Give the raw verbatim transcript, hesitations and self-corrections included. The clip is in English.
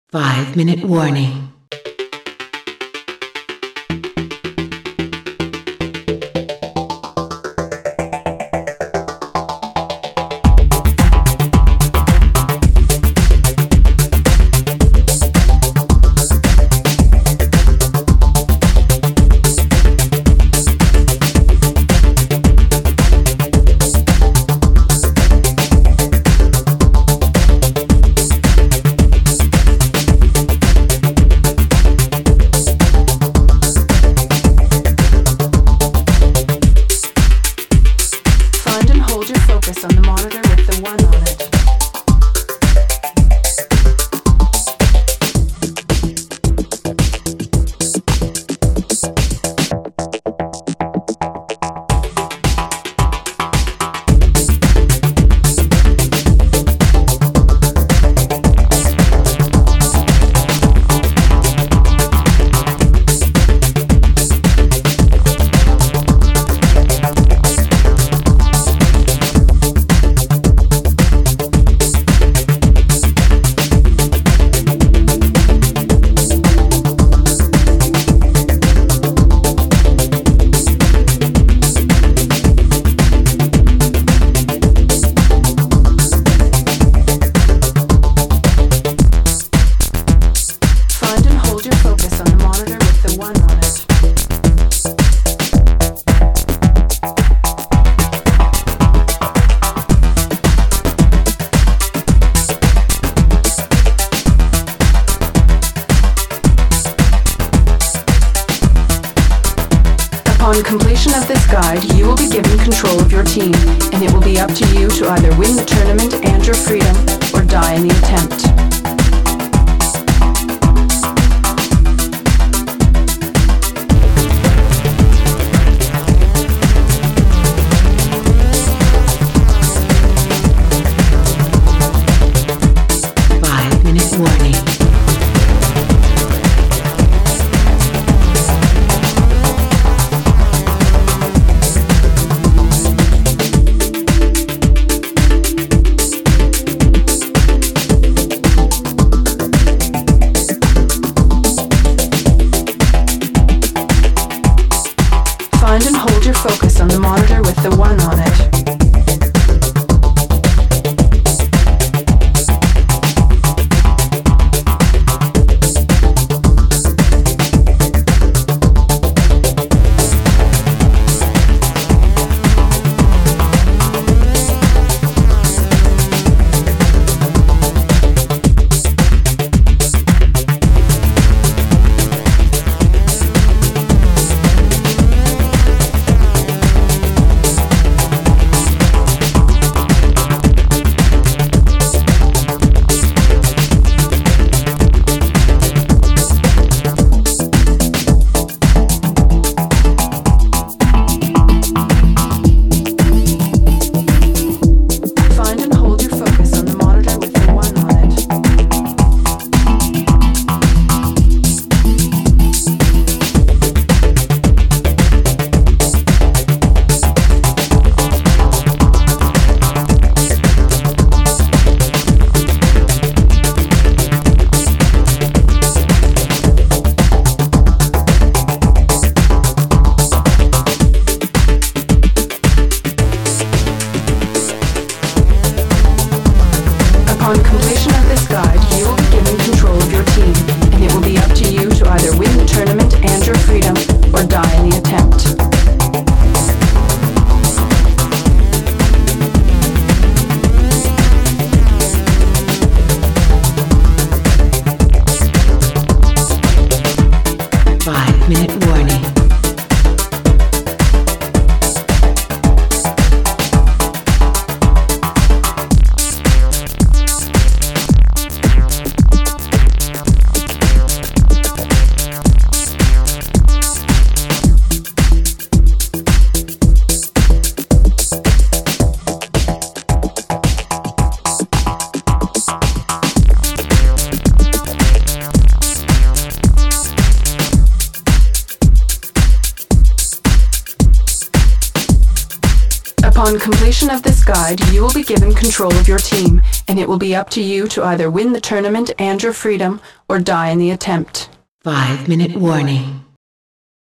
Five minute warning. On the monitor with the one on it. Upon completion of this guide, you will be given control of your team, and it will be up to you to either win the tournament and your freedom, or die in the attempt. Five minute warning. Find and hold your focus on the monitor with the one on it. Upon completion of this guide, you will be given control of your team, and it will be up to you to either win the tournament and your freedom, or die in the attempt. Five minute warning. Upon completion of this guide, you will be given control of your team, and it will be up to you to either win the tournament and your freedom, or die in the attempt. Five minute warning.